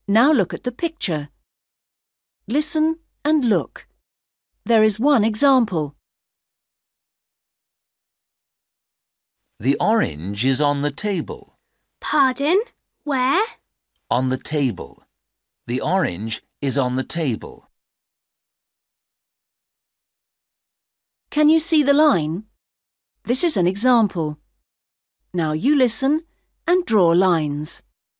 Now look at the picture. Listen and look. There is one example. The orange is on the table. Pardon? Where? On the table. The orange is on the table. Can you see the line? This is an example. Now you listen and draw lines.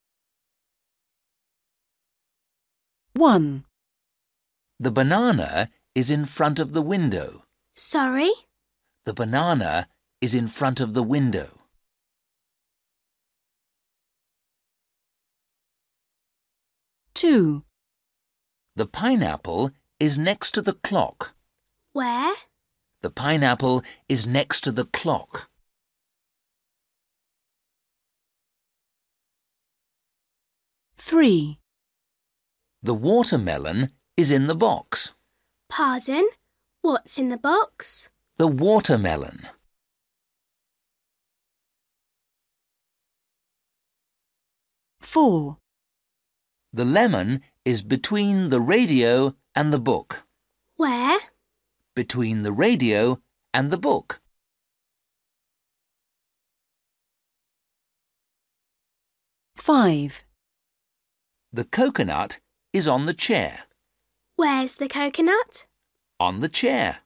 1. The banana is in front of the window. Sorry? The banana is in front of the window. 2. The pineapple is next to the clock. Where? The pineapple is next to the clock. 3. The watermelon is in the box. Pardon? What's in the box? The watermelon. 4. The lemon is between the radio and the book. Where? Between the radio and the book. 5. The coconut is on the chair. Where's the coconut? On the chair.